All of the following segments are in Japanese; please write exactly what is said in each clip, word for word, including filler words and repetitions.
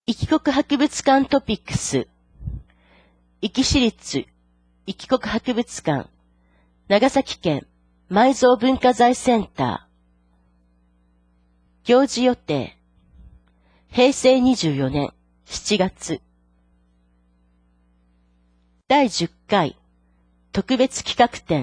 壱岐国博物館トピックス、壱岐市立壱岐国博物館、長崎県埋蔵文化財センター、行事予定、平成にじゅうよねんしちがつ、だいじゅっかい特別企画展、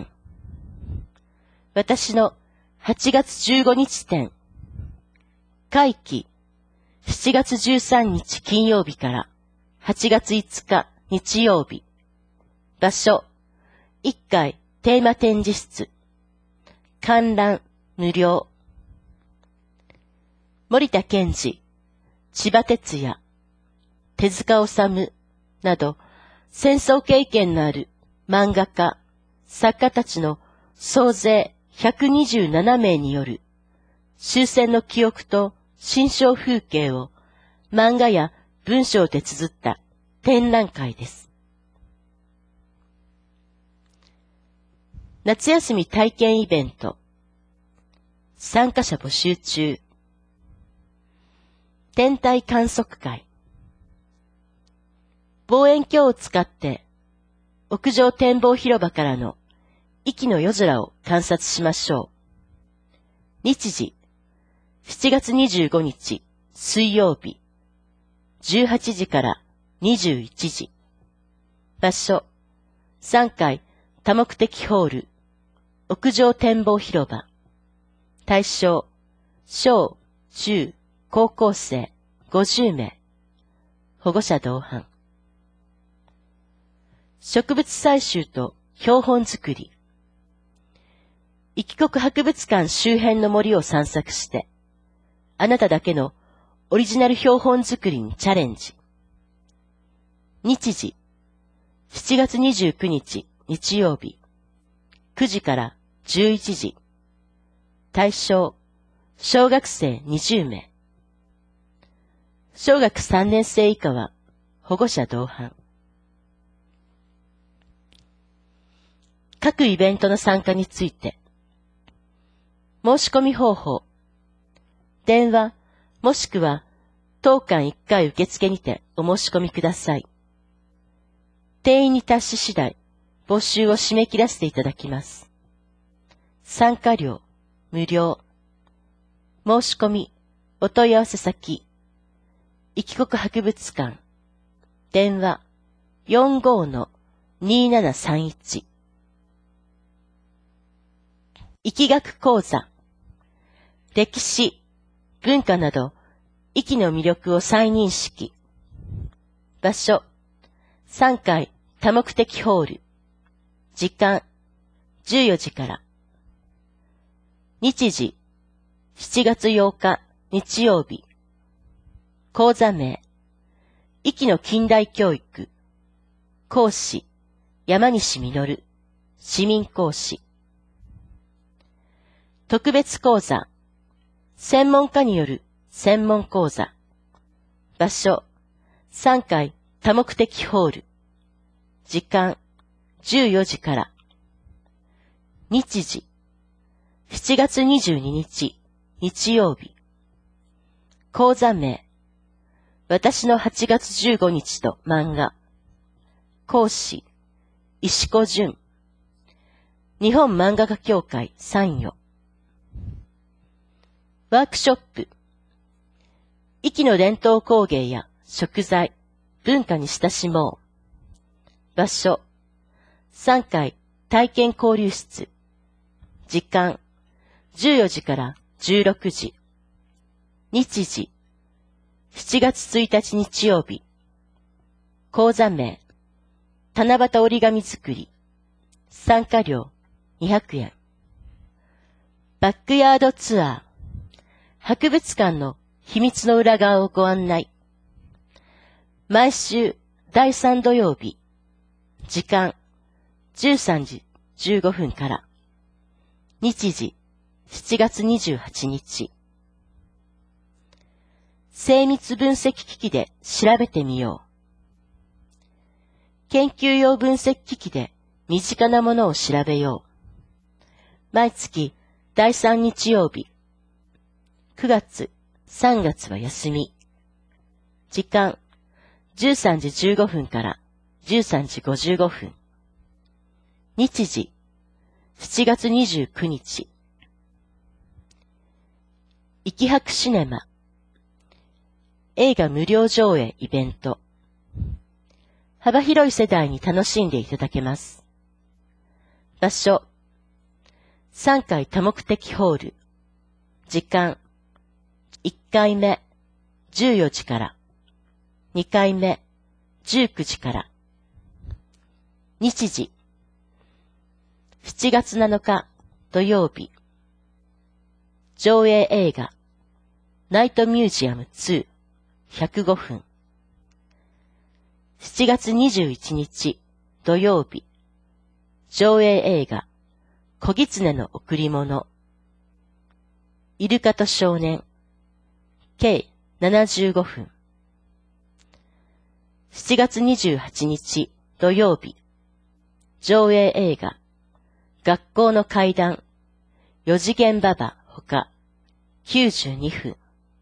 私のはちがつじゅうごにち展、会期しちがつじゅうさんにち金曜日からはちがついつか日曜日。場所、いっかいテーマ展示室。観覧無料。森田健二、千葉哲也、手塚治虫など戦争経験のある漫画家、作家たちの総勢ひゃくにじゅうななめいによる終戦の記憶と心象風景を漫画や文章で綴った展覧会です。夏休み体験イベント。参加者募集中。天体観測会。望遠鏡を使って屋上展望広場からの壱岐の夜空を観察しましょう。日時、しちがつにじゅうごにち水曜日、じゅうはちじからにじゅういちじ。場所、さんがい多目的ホール、屋上展望広場。対象、小、中、高校生ごじゅうめい。保護者同伴。植物採集と標本作り。壱岐国博物館周辺の森を散策して、あなただけのオリジナル標本作りにチャレンジ。日時、しちがつにじゅうくにち日曜日、くじからじゅういちじ。対象、小学生にじゅうめい。小学さんねんせい以下は保護者同伴。各イベントの参加について。申し込み方法。電話、もしくは当館いっかい受付にてお申し込みください。定員に達し次第、募集を締め切らせていただきます。参加料、無料。申し込み、お問い合わせ先。壱岐国博物館。電話、よんごーのにーななさんいち。壱岐学講座。歴史、文化など、壱岐の魅力を再認識。場所、さんがい多目的ホール。時間、じゅうよじから。日時、しちがつようか日曜日。講座名、壱岐の近代教育。講師、山西実、市民講師。特別講座、専門家による専門講座。場所、さんがい多目的ホール。時間、じゅうよじから。日時、しちがつにじゅうににち日曜日。講座名、私のはちがつじゅうごにちと漫画。講師、石子淳。日本漫画家協会参与。ワークショップ。壱岐の伝統工芸や食材、文化に親しもう。場所、さんがい体験交流室。時間、じゅうよじからじゅうろくじ。日時、しちがつついたち日曜日。講座名、七夕折り紙作り。参加料にひゃくえん。バックヤードツアー。博物館の秘密の裏側をご案内。毎週だいさん土曜日。時間、じゅうさんじじゅうごふんから。日時、しちがつにじゅうはちにち。精密分析機器で調べてみよう。研究用分析機器で身近なものを調べよう。毎月だいさん日曜日。くがつ、さんがつは休み。 時間、じゅうさんじじゅうごふんからじゅうさんじごじゅうごふん。日時、しちがつにじゅうくにち。いきはくシネマ。映画無料上映イベント。幅広い世代に楽しんでいただけます。場所、さんかい多目的ホール。時間、いっかいめ、じゅうよじから。にかいめ、じゅうくじから。日時、しちがつなのか土曜日。上映映画、ナイトミュージアムに、ひゃくごふん。しちがつにじゅういちにち土曜日。上映映画、小狐の贈り物。イルカと少年。計ななじゅうごふん。しちがつにじゅうはちにち土曜日。上映映画、学校の怪談。よ次元ババほかきゅうじゅうにふん。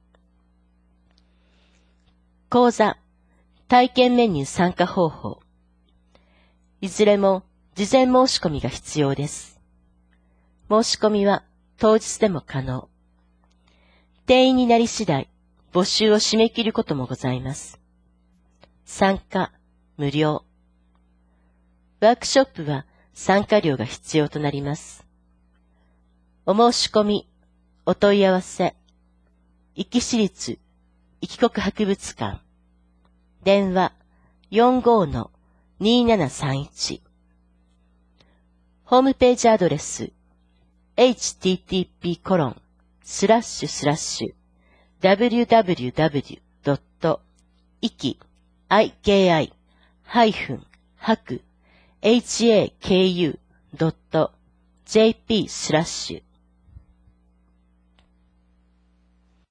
講座、体験メニュー参加方法。いずれも事前申し込みが必要です。申し込みは当日でも可能。定員になり次第、募集を締め切ることもございます。参加、無料。ワークショップは参加料が必要となります。お申し込み、お問い合わせ、壱岐市立壱岐国博物館。電話 よんごーのにーななさんいち。ホームページアドレス エイチティーティーピーコロンスラッシュスラッシュダブリューダブリューダブリュードットイキハイフンハクエイチエーケーユードットジェーピースラッシュ